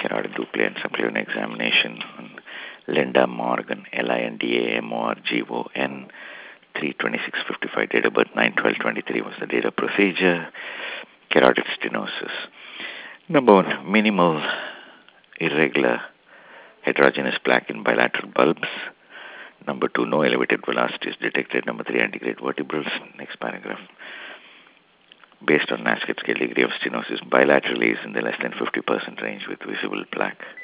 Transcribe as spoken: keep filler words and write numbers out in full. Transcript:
carotid duplicate and subclavian examination. Linda Morgan, L I N D A M O R G O N, three twenty-six fifty-five, date of birth nine twelve twenty-three was the date of procedure. Carotid stenosis. Number one, minimal, irregular, heterogeneous plaque in bilateral bulbs. Number two, no elevated velocity is detected. Number three, antegrade vertebrals. Next paragraph. Based on Nasket scale, degree of stenosis bilaterally is in the less than fifty percent range with visible plaque.